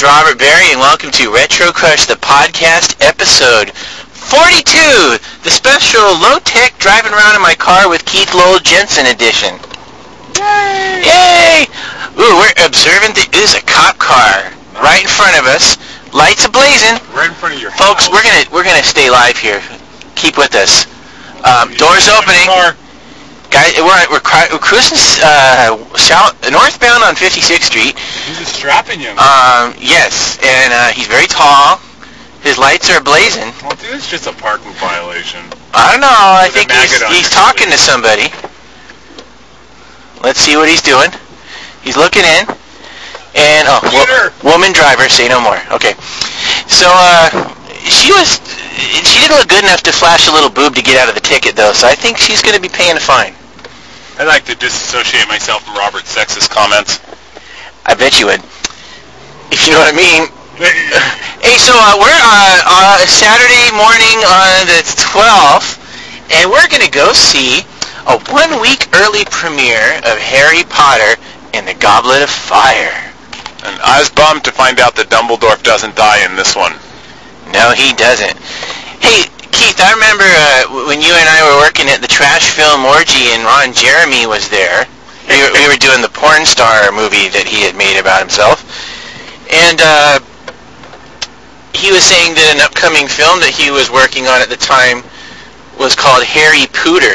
Robert Berry, and welcome to Retro Crush, the podcast, episode 42, the special low-tech driving around in my car with Keith Lowell Jensen edition. Yay! Yay! Ooh, we're observing there's a cop car right in front of us. Lights ablazing. Right in front of your Folks, house. we're gonna stay live here. Keep with us. Doors opening. Guys, we're cruising northbound on 56th Street. He's a strapping young man. Yes, and he's very tall. His lights are blazing. Well, dude, it's just a parking violation. I don't know. I With a think maggot on he's your talking sleeve. to somebody. Let's see what he's doing. He's looking in. And, woman driver, say no more. Okay. So, she didn't look good enough to flash a little boob to get out of the ticket, though, so I think she's going to be paying a fine. I like to disassociate myself from Robert's sexist comments. I bet you would. If you know what I mean. Hey, so we're Saturday morning on the 12th, and we're going to go see a 1-week early premiere of Harry Potter and the Goblet of Fire. And I was bummed to find out that Dumbledore doesn't die in this one. No, he doesn't. Hey, Keith, I remember when you and I were working at the Trash Film Orgy and Ron Jeremy was there. We were doing the porn star movie that he had made about himself. And he was saying that an upcoming film that he was working on at the time was called Harry Pooter.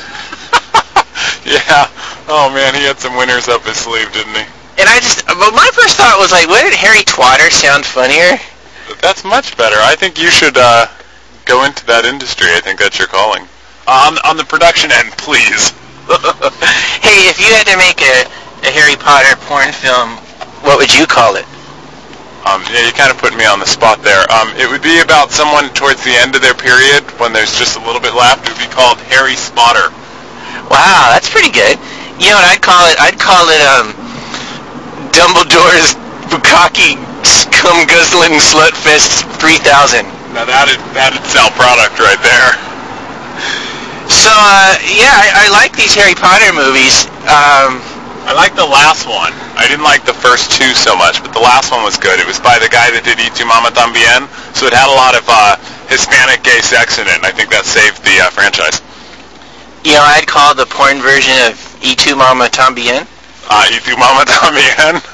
Yeah. Oh, man, he had some winners up his sleeve, didn't he? And but my first thought was like, wouldn't Harry Twatter sound funnier? That's much better. I think you should go into that industry. I think that's your calling. On the production end, please. Hey, if you had to make a Harry Potter porn film, what would you call it? Yeah, you kind of put me on the spot there. It would be about someone towards the end of their period when there's just a little bit left. It would be called Harry Spotter. Wow, that's pretty good. You know what I'd call it? I'd call it Dumbledore's Bukkake Cum Guzzling Slutfest 3000. Now that'd sell product right there. So, yeah, I like these Harry Potter movies. I like the last one. I didn't like the first two so much, but the last one was good. It was by the guy that did Y Tu Mama Tambien, so it had a lot of Hispanic gay sex in it, and I think that saved the franchise. You know, I'd call the porn version of Y Tu Mama Tambien. Y Tu Mama Tambien.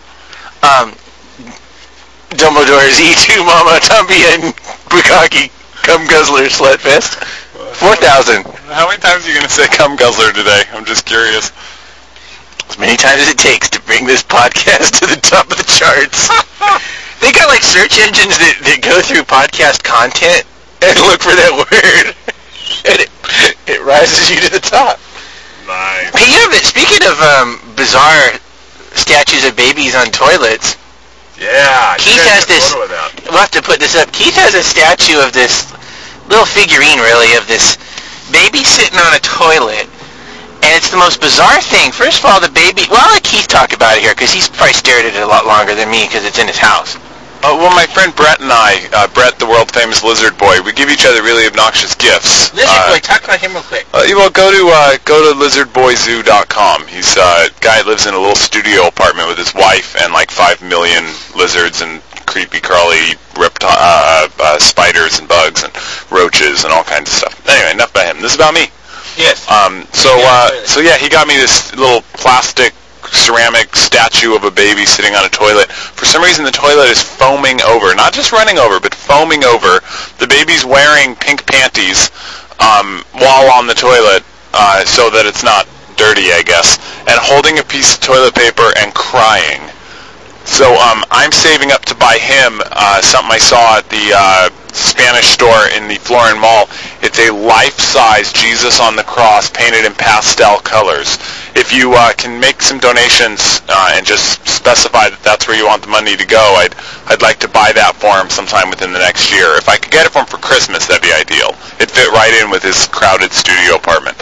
Dumbledore's Y Tu Mama Tambien Bukkake Cum Guzzler Slutfest 4000. How many times are you going to say cum guzzler today? I'm just curious. As many times as it takes to bring this podcast to the top of the charts. They got like search engines that go through podcast content and look for that word. And it rises you to the top. Nice. Hey, you know, speaking of bizarre statues of babies on toilets, Yeah, Keith has this. Photo of that. We'll have to put this up. Keith has a statue of this little figurine, really, of this baby sitting on a toilet, and it's the most bizarre thing. First of all, the baby. Well, I'll let Keith talk about it here because he's probably stared at it a lot longer than me because it's in his house. Well, my friend Brett and I, Brett, the world-famous Lizard Boy, we give each other really obnoxious gifts. Lizard Boy, talk about him real quick. Well, go to lizardboyzoo.com. He's a guy who lives in a little studio apartment with his wife and like 5 million lizards and creepy crawly spiders and bugs and roaches and all kinds of stuff. Anyway, enough about him. This is about me. Yes. So yeah, he got me this little plastic ceramic statue of a baby sitting on a toilet. For some reason, the toilet is foaming over. Not just running over, but foaming over. The baby's wearing pink panties while on the toilet so that it's not dirty, I guess, and holding a piece of toilet paper and crying. So I'm saving up to buy him something I saw at the Spanish store in the Florin Mall. It's a life-size Jesus on the cross painted in pastel colors. If you can make some donations and just specify that that's where you want the money to go, I'd like to buy that for him sometime within the next year. If I could get it for him for Christmas, that'd be ideal. It'd fit right in with his crowded studio apartment.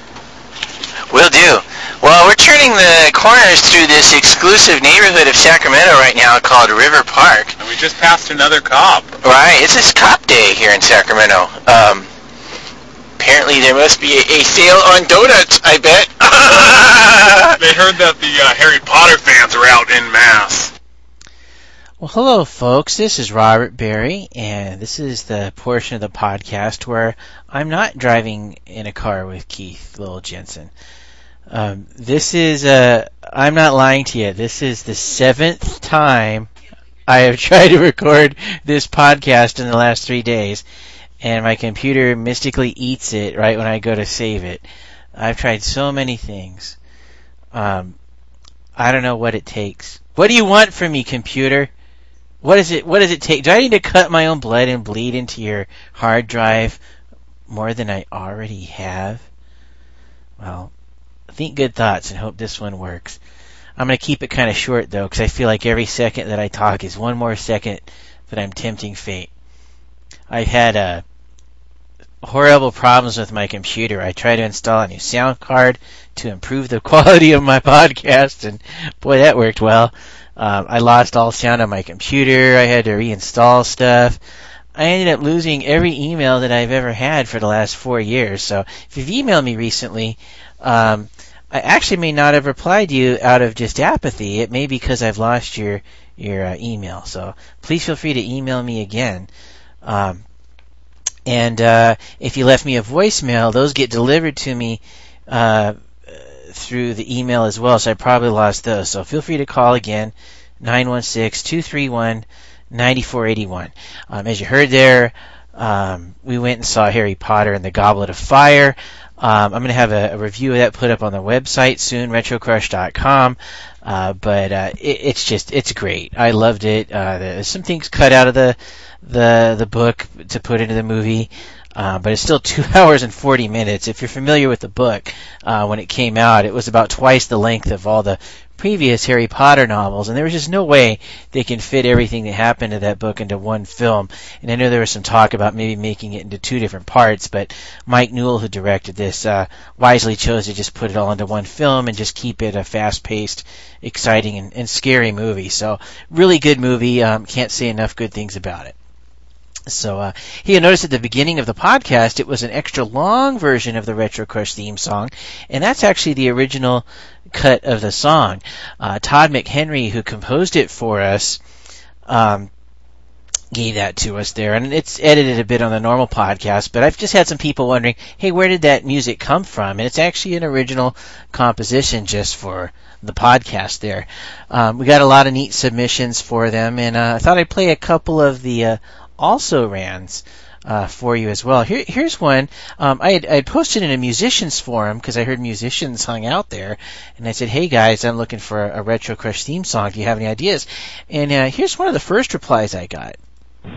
Will do. Well, we're turning the corners through this exclusive neighborhood of Sacramento right now called River Park. And we just passed another cop. Right, it's this cop day here in Sacramento. Apparently there must be a sale on donuts, I bet. They heard that the Harry Potter fans are out en masse. Well, hello, folks. This is Robert Berry, and this is the portion of the podcast where I'm not driving in a car with Keith Lowell Jensen. I'm not lying to you. This is the 7th time I have tried to record this podcast in the last 3 days, and my computer mystically eats it right when I go to save it. I've tried so many things. I don't know what it takes. What do you want from me, computer? What does it take? Do I need to cut my own blood and bleed into your hard drive more than I already have? Well, think good thoughts and hope this one works. I'm going to keep it kind of short, though, because I feel like every second that I talk is one more second that I'm tempting fate. I've had horrible problems with my computer. I tried to install a new sound card to improve the quality of my podcast, and boy, that worked well. I lost all sound on my computer. I had to reinstall stuff. I ended up losing every email that I've ever had for the last 4 years. So if you've emailed me recently, I actually may not have replied to you out of just apathy. It may be because I've lost your email. So please feel free to email me again. And if you left me a voicemail, those get delivered to me through the email as well, so I probably lost those. So feel free to call again, 916-231-9481. As you heard there, we went and saw Harry Potter and the Goblet of Fire. I'm going to have a review of that put up on the website soon, retrocrush.com. But it's great. I loved it. There's some things cut out of the book to put into the movie. But it's still 2 hours and 40 minutes. If you're familiar with the book, when it came out, it was about twice the length of all the previous Harry Potter novels, and there was just no way they can fit everything that happened to that book into one film. And I know there was some talk about maybe making it into 2 different parts, but Mike Newell, who directed this, wisely chose to just put it all into one film and just keep it a fast-paced, exciting, and scary movie. So, really good movie. Can't say enough good things about it. So you'll notice at the beginning of the podcast, it was an extra long version of the Retro Crush theme song, and that's actually the original cut of the song. Todd McHenry, who composed it for us, gave that to us there, and it's edited a bit on the normal podcast, but I've just had some people wondering, hey, where did that music come from? And it's actually an original composition just for the podcast there. We got a lot of neat submissions for them, and I thought I'd play a couple of the also rans for you as well. Here's one. I had posted in a musicians forum because I heard musicians hung out there, and I said, hey guys, I'm looking for a Retro Crush theme song. Do you have any ideas? And here's one of the first replies I got. 2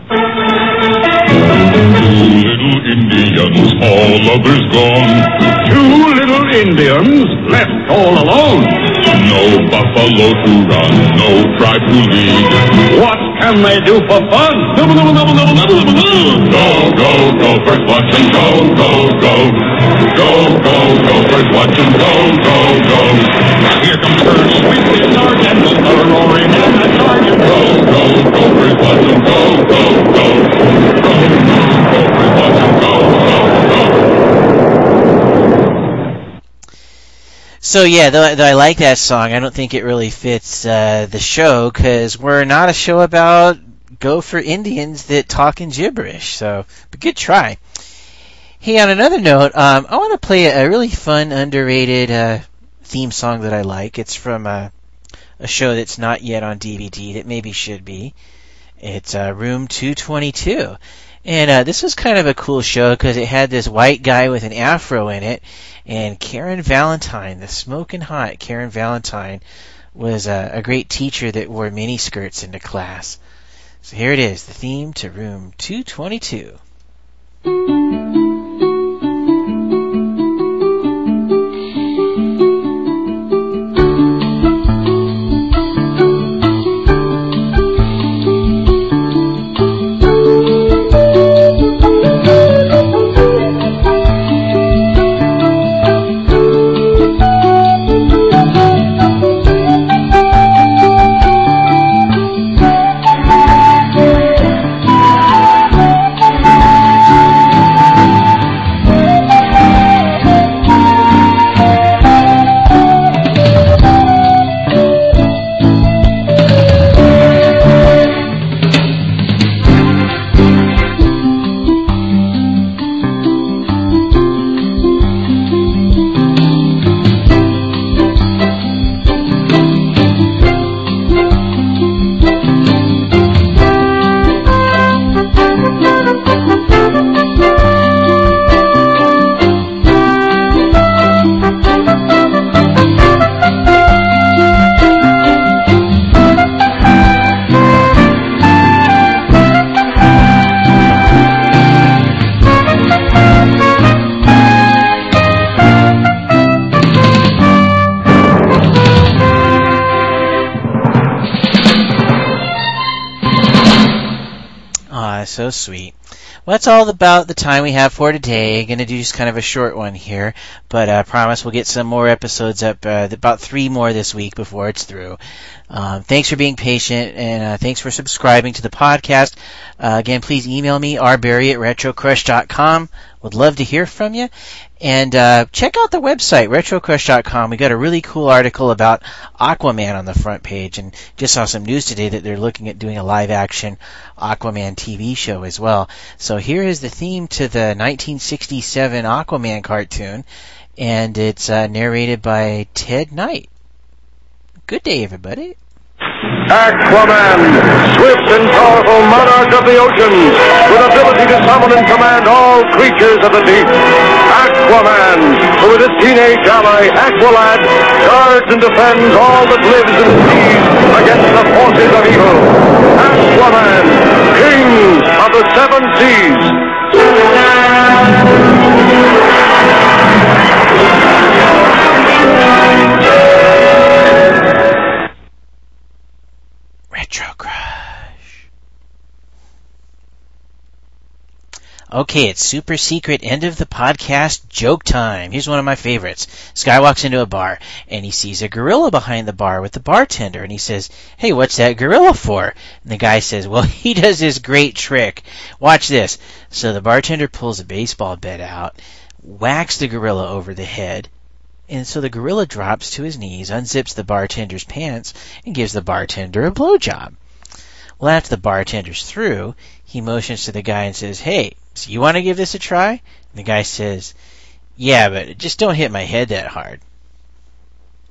little Indians, all others gone. 2 little Indians left all alone. No buffalo to run, no tribe to lead. What can they do for fun? Go, go, go, first watch and go, go, go. Go, go, go, first watch and go, go, go. Here comes first sweet sergeant, the roaring and the sergeant. Go, go, go, first watch and go, go, go. Go, go, go, first watch and go, go, go. So yeah, though I like that song, I don't think it really fits the show, because we're not a show about gopher Indians that talk in gibberish. So, but good try. Hey, on another note, I want to play a really fun, underrated theme song that I like. It's from a show that's not yet on DVD that maybe should be. It's Room 222. And this was kind of a cool show because it had this white guy with an afro in it, and Karen Valentine, the smoking hot Karen Valentine, was a great teacher that wore miniskirts into class. So here it is, the theme to Room 222. Aw, so sweet. Well, that's all about the time we have for today. Going to do just kind of a short one here, but I promise we'll get some more episodes up, about 3 more this week before it's through. Thanks for being patient, and thanks for subscribing to the podcast. Again, please email me, rbarry@retrocrush.com. Would love to hear from you. And check out the website, retrocrush.com. We got a really cool article about Aquaman on the front page, and just saw some news today that they're looking at doing a live-action Aquaman TV show as well. So here is the theme to the 1967 Aquaman cartoon, and it's narrated by Ted Knight. Good day, everybody. Aquaman, swift and powerful monarch of the oceans, with ability to summon and command all creatures of the deep. Aquaman, who with his teenage ally, Aqualad, guards and defends all that lives in the seas against the forces of evil. Aquaman, king of the 7 seas. Retro Crush. Okay, it's super secret end of the podcast joke time. Here's one of my favorites. This guy walks into a bar, and he sees a gorilla behind the bar with the bartender, and he says, "Hey, what's that gorilla for?" And the guy says, "Well, he does this great trick. Watch this." So the bartender pulls a baseball bat out, whacks the gorilla over the head, and so the gorilla drops to his knees, unzips the bartender's pants, and gives the bartender a blowjob. Well, after the bartender's through, he motions to the guy and says, "Hey, so you want to give this a try?" And the guy says, "Yeah, but just don't hit my head that hard."